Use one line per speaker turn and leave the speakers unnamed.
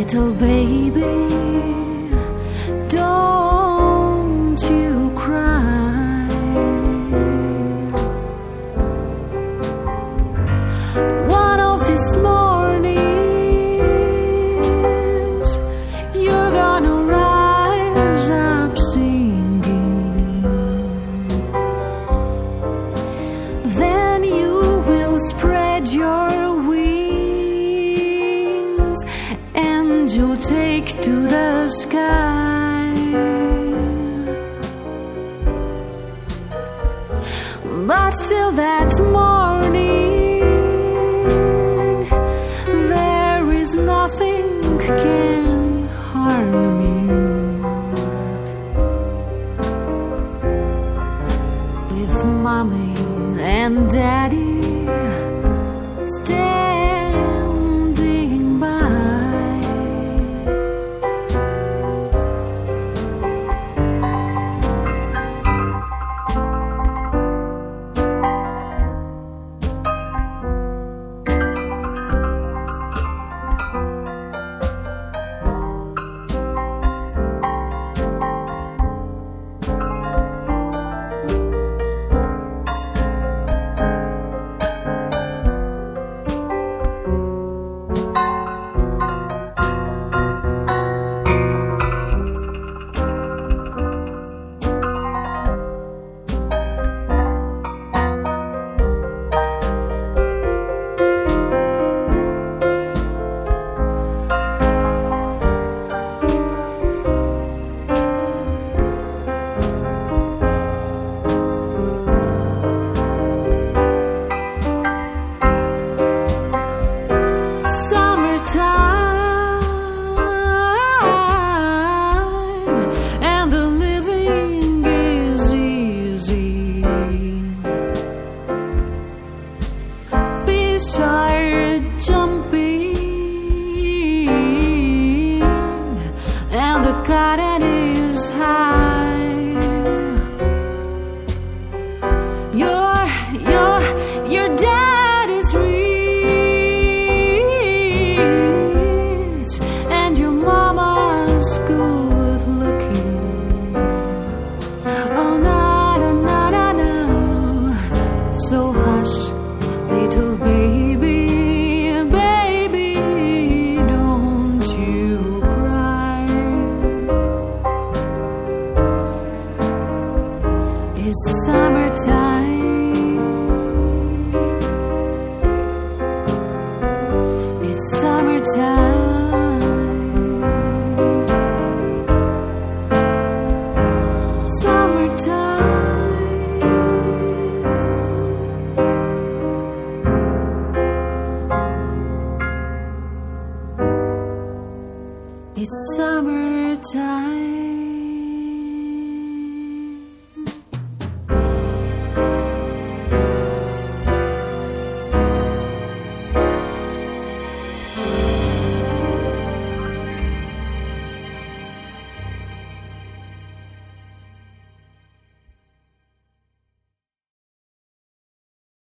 Little baby, don't you cry. One of these mornings, you're gonna rise up singing. Then you will spread your wings and you'll take to the sky. But till that morning, there is nothing can harm you. With mommy and daddy standing by. And the living is easy. Fish are jumping and the cotton is high. Your dad is rich and your mama's good looking. Oh no, no, no, no, no. So hush, little baby, baby, don't you cry. It's summertime. It's summertime. Summertime. It's summertime.